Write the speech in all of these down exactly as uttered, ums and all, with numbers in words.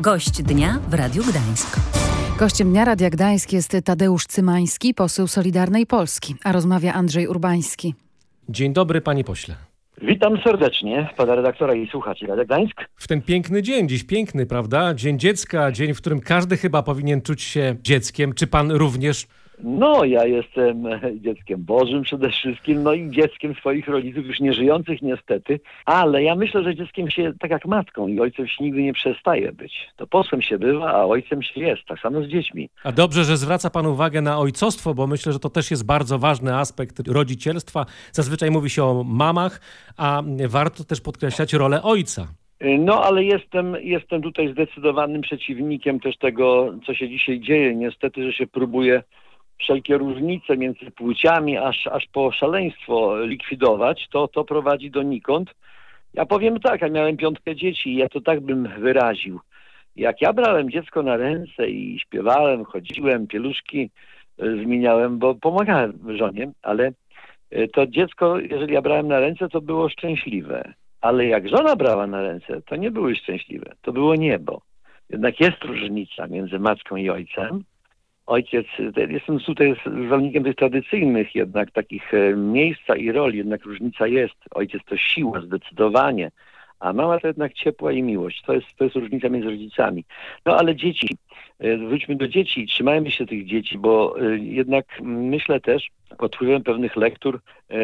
Gość dnia w Radiu Gdańsk. Gościem dnia Radia Gdańsk jest Tadeusz Cymański, poseł Solidarnej Polski, a rozmawia Andrzej Urbański. Dzień dobry, panie pośle. Witam serdecznie pana redaktora i słuchaczy Radia Gdańsk. W ten piękny dzień, dziś piękny, prawda? Dzień dziecka, dzień, w którym każdy chyba powinien czuć się dzieckiem. Czy pan również? No, ja jestem dzieckiem Bożym przede wszystkim, no i dzieckiem swoich rodziców, już nieżyjących niestety, ale ja myślę, że dzieckiem się tak jak matką i ojcem się nigdy nie przestaje być. To posłem się bywa, a ojcem się jest, tak samo z dziećmi. A dobrze, że zwraca pan uwagę na ojcostwo, bo myślę, że to też jest bardzo ważny aspekt rodzicielstwa. Zazwyczaj mówi się o mamach, a warto też podkreślać rolę ojca. No, ale jestem, jestem tutaj zdecydowanym przeciwnikiem też tego, co się dzisiaj dzieje. Niestety, że się próbuje wszelkie różnice między płciami aż, aż po szaleństwo likwidować, to, to prowadzi donikąd. Ja powiem tak, ja miałem piątkę dzieci i ja to tak bym wyraził. Jak ja brałem dziecko na ręce i śpiewałem, chodziłem, pieluszki zmieniałem, bo pomagałem żonie, ale to dziecko, jeżeli ja brałem na ręce, to było szczęśliwe. Ale jak żona brała na ręce, to nie były szczęśliwe. To było niebo. Jednak jest różnica między matką i ojcem. Ojciec, jestem tutaj zwolennikiem tych tradycyjnych jednak takich miejsca i roli, jednak różnica jest. Ojciec to siła, zdecydowanie, a mama to jednak ciepła i miłość. To jest, to jest różnica między rodzicami. No ale dzieci, wróćmy do dzieci i trzymajmy się tych dzieci, bo jednak myślę też pod wpływem pewnych lektur,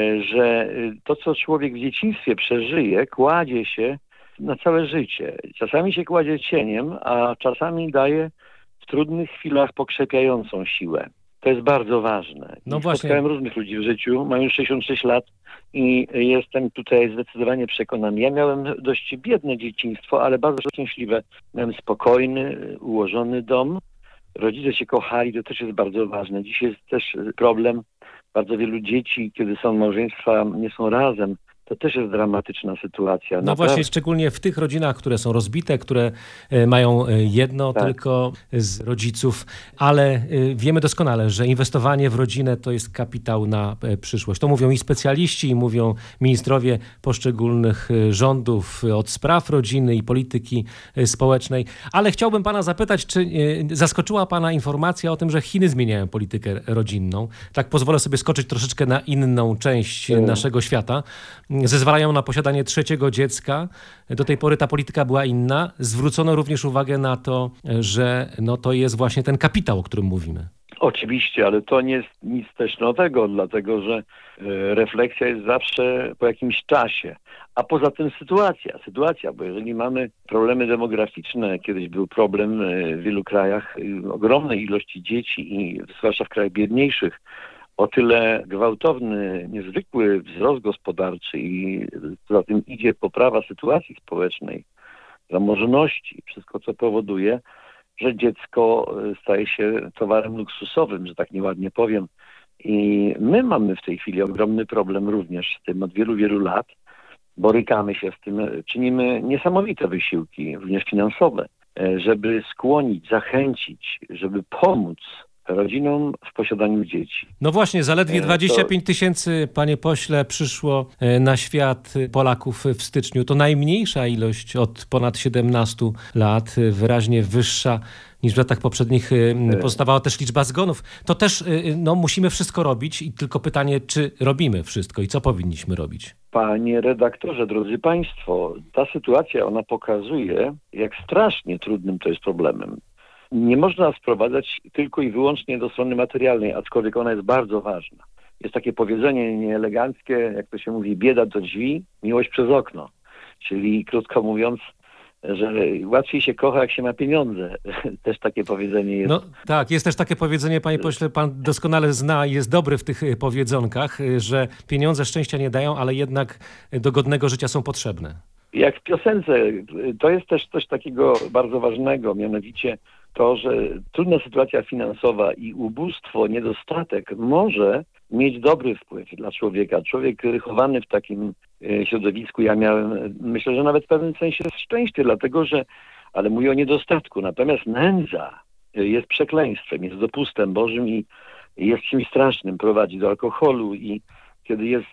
że to, co człowiek w dzieciństwie przeżyje, kładzie się na całe życie. Czasami się kładzie cieniem, a czasami daje w trudnych chwilach pokrzepiającą siłę. To jest bardzo ważne. No I właśnie. Spotkałem różnych ludzi w życiu, mam już sześćdziesiąt sześć lat i jestem tutaj zdecydowanie przekonany. Ja miałem dość biedne dzieciństwo, ale bardzo szczęśliwe. Miałem spokojny, ułożony dom. Rodzice się kochali, to też jest bardzo ważne. Dziś jest też problem bardzo wielu dzieci, kiedy są małżeństwa, nie są razem. To też jest dramatyczna sytuacja. No Naprawdę. właśnie, szczególnie w tych rodzinach, które są rozbite, które mają jedno tak. tylko z rodziców, ale wiemy doskonale, że inwestowanie w rodzinę to jest kapitał na przyszłość. To mówią i specjaliści, i mówią ministrowie poszczególnych rządów od spraw rodziny i polityki społecznej. Ale chciałbym pana zapytać, czy zaskoczyła pana informacja o tym, że Chiny zmieniają politykę rodzinną? Tak pozwolę sobie skoczyć troszeczkę na inną część hmm. naszego świata. Zezwalają na posiadanie trzeciego dziecka. Do tej pory ta polityka była inna. Zwrócono również uwagę na to, że no to jest właśnie ten kapitał, o którym mówimy. Oczywiście, ale to nie jest nic też nowego, dlatego że refleksja jest zawsze po jakimś czasie. A poza tym sytuacja, sytuacja, bo jeżeli mamy problemy demograficzne, kiedyś był problem w wielu krajach ogromnej ilości dzieci i zwłaszcza w krajach biedniejszych, o tyle gwałtowny, niezwykły wzrost gospodarczy i za tym idzie poprawa sytuacji społecznej, zamożności, wszystko co powoduje, że dziecko staje się towarem luksusowym, że tak nieładnie powiem. I my mamy w tej chwili ogromny problem również z tym od wielu, wielu lat. Borykamy się z tym, czynimy niesamowite wysiłki, również finansowe, żeby skłonić, zachęcić, żeby pomóc rodzinom w posiadaniu dzieci. No właśnie, zaledwie dwadzieścia pięć tysięcy, panie pośle, przyszło na świat Polaków w styczniu. To najmniejsza ilość od ponad siedemnastu lat, wyraźnie wyższa niż w latach poprzednich. Pozostawała też liczba zgonów. To też no, musimy wszystko robić i tylko pytanie, czy robimy wszystko i co powinniśmy robić? Panie redaktorze, drodzy państwo, ta sytuacja, ona pokazuje, jak strasznie trudnym to jest problemem. Nie można sprowadzać tylko i wyłącznie do strony materialnej, aczkolwiek ona jest bardzo ważna. Jest takie powiedzenie nieeleganckie, jak to się mówi, bieda do drzwi, miłość przez okno. Czyli krótko mówiąc, że łatwiej się kocha, jak się ma pieniądze. Też takie powiedzenie jest. No tak, jest też takie powiedzenie, panie pośle, pan doskonale zna i jest dobry w tych powiedzonkach, że pieniądze szczęścia nie dają, ale jednak do godnego życia są potrzebne. Jak w piosence, to jest też coś takiego bardzo ważnego, mianowicie to, że trudna sytuacja finansowa i ubóstwo, niedostatek może mieć dobry wpływ dla człowieka. Człowiek wychowany w takim środowisku, ja miałem, myślę, że nawet w pewnym sensie szczęście, dlatego że, ale mówię o niedostatku, natomiast nędza jest przekleństwem, jest dopustem Bożym i jest czymś strasznym, prowadzi do alkoholu i kiedy jest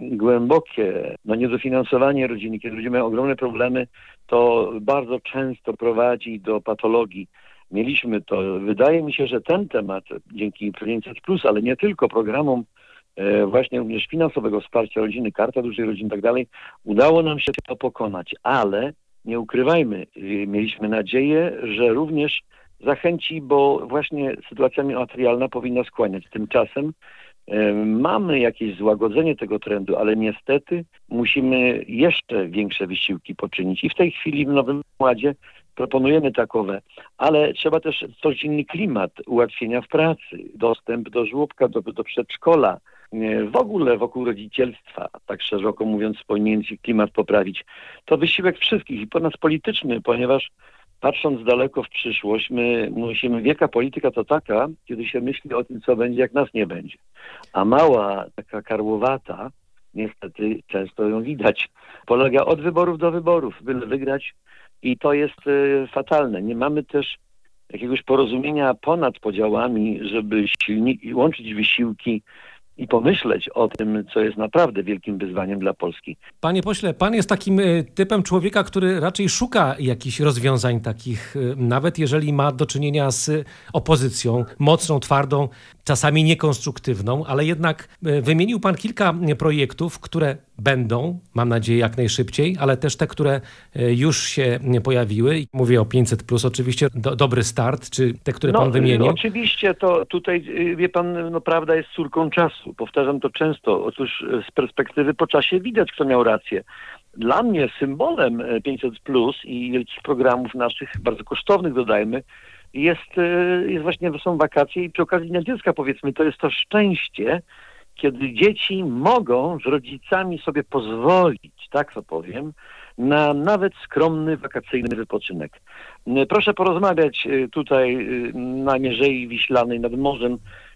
głębokie no, niedofinansowanie rodziny, kiedy ludzie mają ogromne problemy, to bardzo często prowadzi do patologii. Mieliśmy to. Wydaje mi się, że ten temat dzięki pięćset plus, ale nie tylko programom e, właśnie również finansowego wsparcia rodziny, Karta Dużej Rodziny i tak dalej, udało nam się to pokonać, ale nie ukrywajmy, mieliśmy nadzieję, że również zachęci, bo właśnie sytuacja materialna powinna skłaniać. Tymczasem e, mamy jakieś złagodzenie tego trendu, ale niestety musimy jeszcze większe wysiłki poczynić. I w tej chwili w Nowym Ładzie proponujemy takowe, ale trzeba też stworzyć inny klimat ułatwienia w pracy, dostęp do żłobka, do, do przedszkola, w ogóle wokół rodzicielstwa, tak szeroko mówiąc, powinien się klimat poprawić. To wysiłek wszystkich i po nas polityczny, ponieważ patrząc daleko w przyszłość, my musimy, wielka polityka to taka, kiedy się myśli o tym, co będzie, jak nas nie będzie. A mała, taka karłowata, niestety często ją widać, polega od wyborów do wyborów, byle wygrać. I to jest y, fatalne. Nie mamy też jakiegoś porozumienia ponad podziałami, żeby silni- łączyć wysiłki i pomyśleć o tym, co jest naprawdę wielkim wyzwaniem dla Polski. Panie pośle, pan jest takim y, typem człowieka, który raczej szuka jakichś rozwiązań takich, y, nawet jeżeli ma do czynienia z opozycją, mocną, twardą, czasami niekonstruktywną, ale jednak y, wymienił pan kilka projektów, które będą, mam nadzieję, jak najszybciej, ale też te, które już się pojawiły. Mówię o pięćset plus, oczywiście do, dobry start, czy te, które no, pan wymienił. Oczywiście to tutaj, wie pan, no prawda jest córką czasu. Powtarzam to często. Otóż z perspektywy po czasie widać, kto miał rację. Dla mnie symbolem pięćset plus i wielkich programów naszych, bardzo kosztownych dodajmy, jest, jest właśnie, są wakacje i przy okazji Dnia Dziecka, powiedzmy, to jest to szczęście, kiedy dzieci mogą z rodzicami sobie pozwolić, tak to powiem, na nawet skromny wakacyjny wypoczynek. Proszę porozmawiać tutaj na Mierzei Wiślanej nad morzem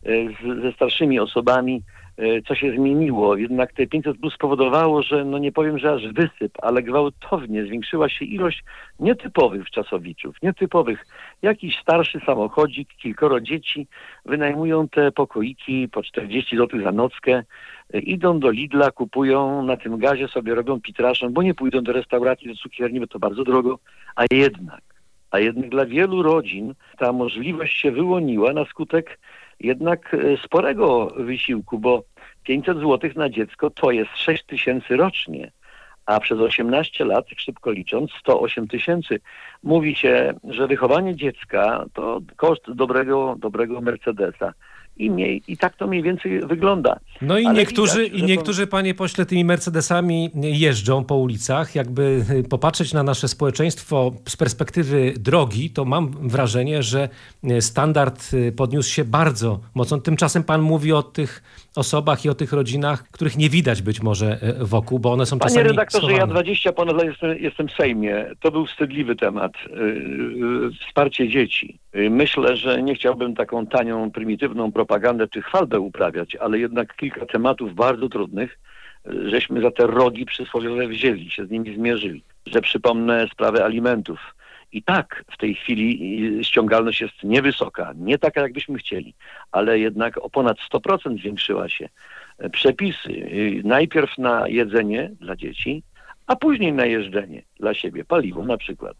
z, ze starszymi osobami, co się zmieniło. Jednak te pięćset plus spowodowało, że no nie powiem, że aż wysyp, ale gwałtownie zwiększyła się ilość nietypowych wczasowiczów, nietypowych. Jakiś starszy samochodzik, kilkoro dzieci wynajmują te pokoiki po czterdzieści złotych za nockę, idą do Lidla, kupują na tym gazie, sobie robią pitraszę, bo nie pójdą do restauracji, do cukierni, bo to bardzo drogo, a jednak, a jednak dla wielu rodzin ta możliwość się wyłoniła na skutek jednak sporego wysiłku, bo pięćset złotych na dziecko to jest sześć tysięcy rocznie, a przez osiemnaście lat, szybko licząc, sto osiem tysięcy. Mówi się, że wychowanie dziecka to koszt dobrego, dobrego Mercedesa. I, mniej, I tak to mniej więcej wygląda. No i Ale niektórzy, widać, i niektórzy, panie pośle, tymi Mercedesami jeżdżą po ulicach. Jakby popatrzeć na nasze społeczeństwo z perspektywy drogi, to mam wrażenie, że standard podniósł się bardzo mocno. Tymczasem pan mówi o tych osobach i o tych rodzinach, których nie widać być może wokół, bo one są Panie czasami redaktorze, schowane. ja dwadzieścia ponad lat jestem, jestem w Sejmie. To był wstydliwy temat. Yy, wsparcie dzieci. Yy, myślę, że nie chciałbym taką tanią, prymitywną propagandę czy chwalbę uprawiać, ale jednak kilka tematów bardzo trudnych, yy, żeśmy za te rogi przysłowiowe wzięli, się z nimi zmierzyli. Że przypomnę sprawę alimentów. I tak w tej chwili ściągalność jest niewysoka, nie taka jakbyśmy chcieli, ale jednak o ponad sto procent zwiększyła się. Przepisy najpierw na jedzenie dla dzieci, a później na jeżdżenie dla siebie, paliwo na przykład.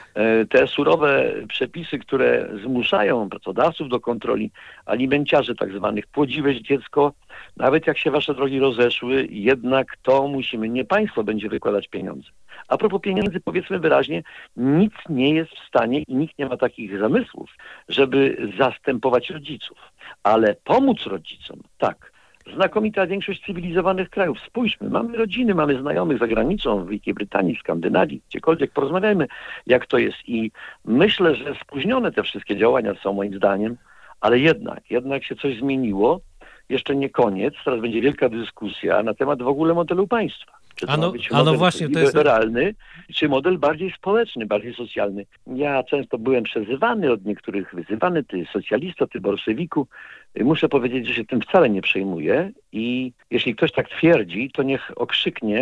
Te surowe przepisy, które zmuszają pracodawców do kontroli, alimenciarzy tak zwanych, płodziłeś dziecko, nawet jak się wasze drogi rozeszły, jednak to musimy, nie państwo będzie wykładać pieniądze. A propos pieniędzy, powiedzmy wyraźnie, nic nie jest w stanie i nikt nie ma takich zamysłów, żeby zastępować rodziców. Ale pomóc rodzicom, tak. Znakomita większość cywilizowanych krajów. Spójrzmy, mamy rodziny, mamy znajomych za granicą, w Wielkiej Brytanii, w Skandynawii, gdziekolwiek, porozmawiajmy, jak to jest. I myślę, że spóźnione te wszystkie działania są moim zdaniem, ale jednak, jednak się coś zmieniło. Jeszcze nie koniec, teraz będzie wielka dyskusja na temat w ogóle modelu państwa. Czy to ano, ma być ano model właśnie, to jest liberalny, czy model bardziej społeczny, bardziej socjalny. Ja często byłem przezywany od niektórych, wyzywany, ty socjalista, ty bolszewiku. Muszę powiedzieć, że się tym wcale nie przejmuję i jeśli ktoś tak twierdzi, to niech okrzyknie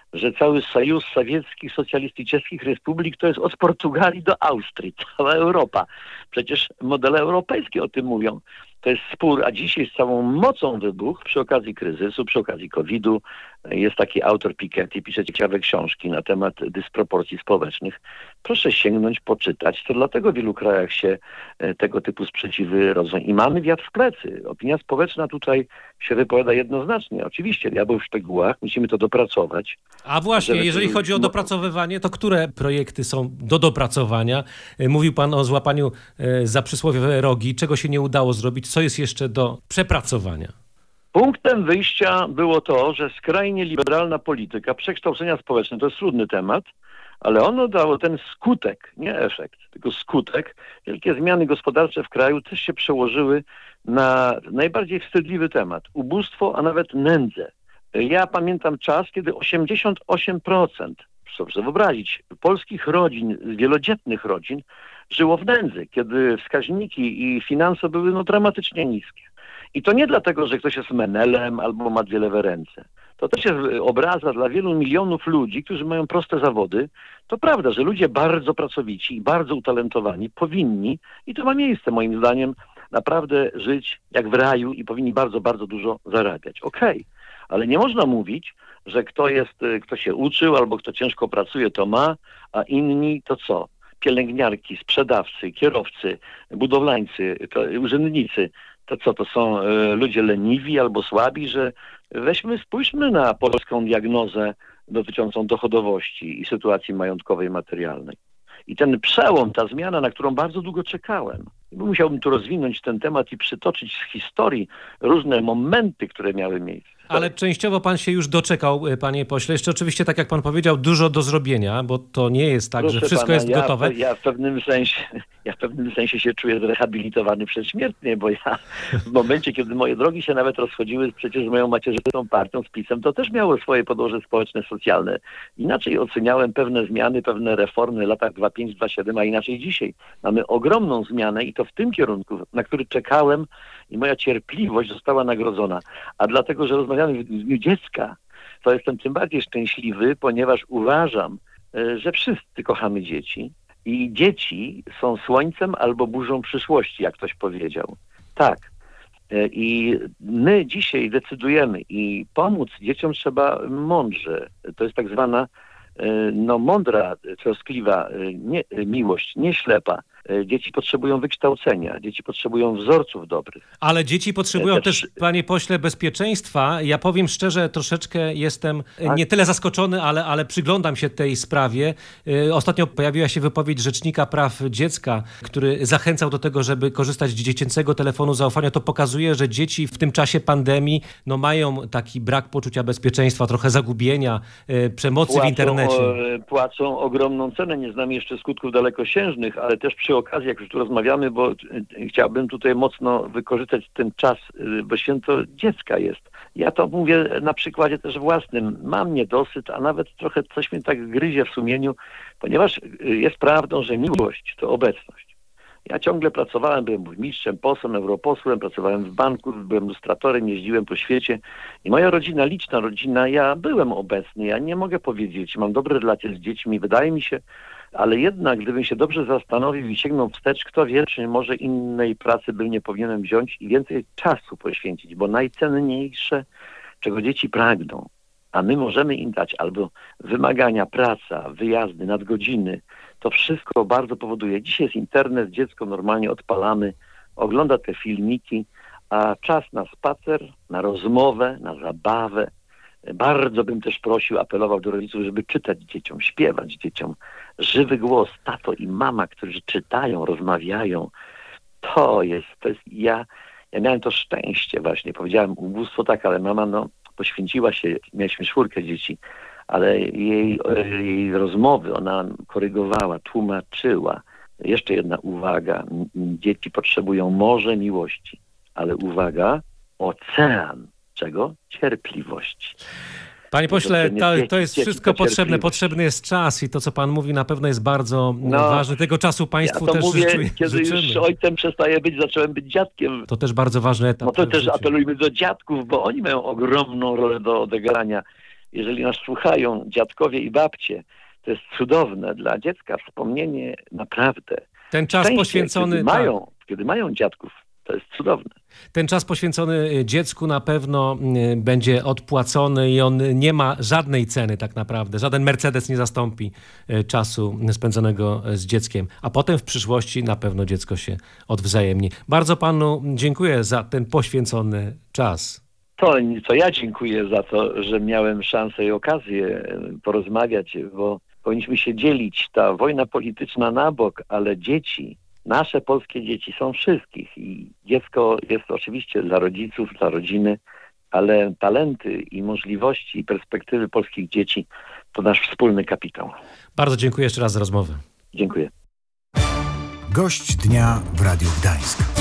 że cały Sojus Sowieckich Socjalistycznych Republik to jest od Portugalii do Austrii, cała Europa. Przecież modele europejskie o tym mówią. To jest spór, a dzisiaj z całą mocą wybuchł przy okazji kryzysu, przy okazji kowida. Jest taki autor Piketty, pisze ciekawe książki na temat dysproporcji społecznych. Proszę sięgnąć, poczytać. To dlatego w wielu krajach się tego typu sprzeciwy rodzą. I mamy wiatr w plecy. Opinia społeczna tutaj się wypowiada jednoznacznie. Oczywiście, diabeł w szczegółach, musimy to dopracować. A właśnie, żeby... jeżeli chodzi o dopracowywanie, to które projekty są do dopracowania? Mówił pan o złapaniu za przysłowiowe rogi. Czego się nie udało zrobić? Co jest jeszcze do przepracowania? Punktem wyjścia było to, że skrajnie liberalna polityka, przekształcenia społeczne, to jest trudny temat, ale ono dało ten skutek, nie efekt, tylko skutek. Wielkie zmiany gospodarcze w kraju też się przełożyły na najbardziej wstydliwy temat. Ubóstwo, a nawet nędzę. Ja pamiętam czas, kiedy osiemdziesiąt osiem procent, proszę sobie wyobrazić, polskich rodzin, wielodzietnych rodzin żyło w nędzy, kiedy wskaźniki i finanse były no, dramatycznie niskie. I to nie dlatego, że ktoś jest menelem albo ma dwie lewe ręce. To też jest obraza dla wielu milionów ludzi, którzy mają proste zawody. To prawda, że ludzie bardzo pracowici i bardzo utalentowani powinni, i to ma miejsce moim zdaniem, naprawdę żyć jak w raju i powinni bardzo, bardzo dużo zarabiać. Okej, okay. Ale nie można mówić, że kto jest, kto się uczył albo kto ciężko pracuje, to ma, a inni to co? Pielęgniarki, sprzedawcy, kierowcy, budowlańcy, to, urzędnicy. To co, to są y, ludzie leniwi albo słabi, że weźmy, spójrzmy na polską diagnozę dotyczącą dochodowości i sytuacji majątkowej i materialnej. I ten przełom, ta zmiana, na którą bardzo długo czekałem, musiałbym tu rozwinąć ten temat i przytoczyć z historii różne momenty, które miały miejsce. Ale częściowo pan się już doczekał, panie pośle. Jeszcze oczywiście, tak jak pan powiedział, dużo do zrobienia, bo to nie jest tak, Proszę że wszystko pana, jest ja, gotowe. Ja w pewnym sensie, ja w pewnym sensie się czuję zrehabilitowany przedśmiertnie, bo ja w momencie, kiedy moje drogi się nawet rozchodziły przecież z moją macierzystą partią, z PiS-em, to też miało swoje podłoże społeczne, socjalne. Inaczej oceniałem pewne zmiany, pewne reformy w latach dwa pięć dwa siedem, a inaczej dzisiaj. Mamy ogromną zmianę i to w tym kierunku, na który czekałem i moja cierpliwość została nagrodzona. A dlatego, że rozmawiamy w dniu dziecka, to jestem tym bardziej szczęśliwy, ponieważ uważam, że wszyscy kochamy dzieci i dzieci są słońcem albo burzą przyszłości, jak ktoś powiedział. Tak. I my dzisiaj decydujemy i pomóc dzieciom trzeba mądrze. To jest tak zwana no, mądra, troskliwa nie, miłość, nie ślepa. Dzieci potrzebują wykształcenia, dzieci potrzebują wzorców dobrych. Ale dzieci potrzebują też, też, panie pośle, bezpieczeństwa. Ja powiem szczerze, troszeczkę jestem tak? nie tyle zaskoczony, ale, ale przyglądam się tej sprawie. Ostatnio pojawiła się wypowiedź Rzecznika Praw Dziecka, który zachęcał do tego, żeby korzystać z dziecięcego telefonu zaufania. To pokazuje, że dzieci w tym czasie pandemii no, mają taki brak poczucia bezpieczeństwa, trochę zagubienia, przemocy płacą, w internecie. O, płacą ogromną cenę. Nie znam jeszcze skutków dalekosiężnych, ale też przy okazji, jak już tu rozmawiamy, bo chciałbym tutaj mocno wykorzystać ten czas, bo święto dziecka jest. Ja to mówię na przykładzie też własnym. Mam niedosyt, a nawet trochę coś mnie tak gryzie w sumieniu, ponieważ jest prawdą, że miłość to obecność. Ja ciągle pracowałem, byłem burmistrzem, posłem, europosłem, pracowałem w banku, byłem lustratorem, jeździłem po świecie i moja rodzina, liczna rodzina, ja byłem obecny, ja nie mogę powiedzieć, mam dobre relacje z dziećmi, wydaje mi się, ale jednak gdybym się dobrze zastanowił i sięgnął wstecz, kto wie, czy może innej pracy bym nie powinienem wziąć i więcej czasu poświęcić, bo najcenniejsze, czego dzieci pragną, a my możemy im dać albo wymagania, praca, wyjazdy, nadgodziny, to wszystko bardzo powoduje. Dzisiaj jest internet, dziecko normalnie odpalamy, ogląda te filmiki, a czas na spacer, na rozmowę, na zabawę. Bardzo bym też prosił, apelował do rodziców, żeby czytać dzieciom, śpiewać dzieciom. Żywy głos, tato i mama, którzy czytają, rozmawiają. To jest, to jest, ja, ja miałem to szczęście właśnie, powiedziałem ubóstwo tak, ale mama no poświęciła się, mieliśmy czwórkę dzieci, ale jej, jej rozmowy ona korygowała, tłumaczyła. Jeszcze jedna uwaga, dzieci potrzebują morze miłości, ale uwaga, ocean. Czego? Cierpliwości. Panie pośle, to, to jest wszystko potrzebne. Potrzebny jest czas i to, co pan mówi, na pewno jest bardzo no, ważne. Tego czasu państwu ja to też mówię, życzy, kiedy życzymy. Już ojcem przestaję być, zacząłem być dziadkiem. To też bardzo ważny etap. No to też apelujmy do dziadków, bo oni mają ogromną rolę do odegrania. jeżeli nas słuchają dziadkowie i babcie, to jest cudowne dla dziecka wspomnienie naprawdę. Ten czas Szczęście, poświęcony... Kiedy tak. mają, kiedy mają dziadków, to jest cudowne. Ten czas poświęcony dziecku na pewno y, będzie odpłacony i on nie ma żadnej ceny tak naprawdę. Żaden Mercedes nie zastąpi y, czasu spędzonego z dzieckiem. A potem w przyszłości na pewno dziecko się odwzajemni. Bardzo panu dziękuję za ten poświęcony czas. To, to ja dziękuję za to, że miałem szansę i okazję porozmawiać, bo powinniśmy się dzielić. Ta wojna polityczna na bok, ale dzieci, nasze polskie dzieci są wszystkich i dziecko jest oczywiście dla rodziców, dla rodziny, ale talenty i możliwości i perspektywy polskich dzieci to nasz wspólny kapitał. Bardzo dziękuję jeszcze raz za rozmowę. Dziękuję. Gość dnia w Radiu Gdańsk.